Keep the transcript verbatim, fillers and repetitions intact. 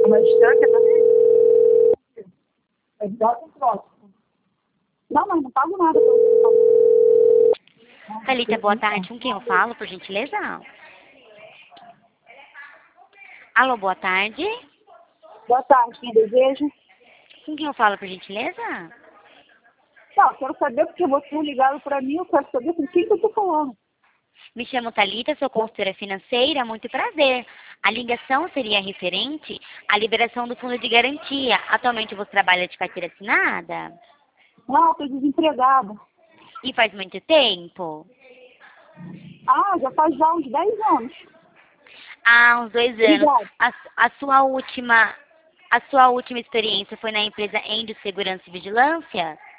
Uma distância também? É distância próximo. Não, mas não pago nada pra você. Thalita, boa tarde. Com quem eu falo, por gentileza? Alô, boa tarde. Boa tarde, quem deseja? Com quem eu falo, por gentileza? Não, eu quero saber porque você ligado para mim, eu quero saber com quem que eu tô falando. Me chamo Thalita, sou consultora financeira, muito prazer. A ligação seria referente à liberação do fundo de garantia. Atualmente você trabalha de carteira assinada? Não, eu tô desempregada. E faz muito tempo? Ah, já faz já uns dez anos. Há uns dois anos. Obrigada. A, a sua última, a sua última experiência foi na empresa Endo Segurança e Vigilância?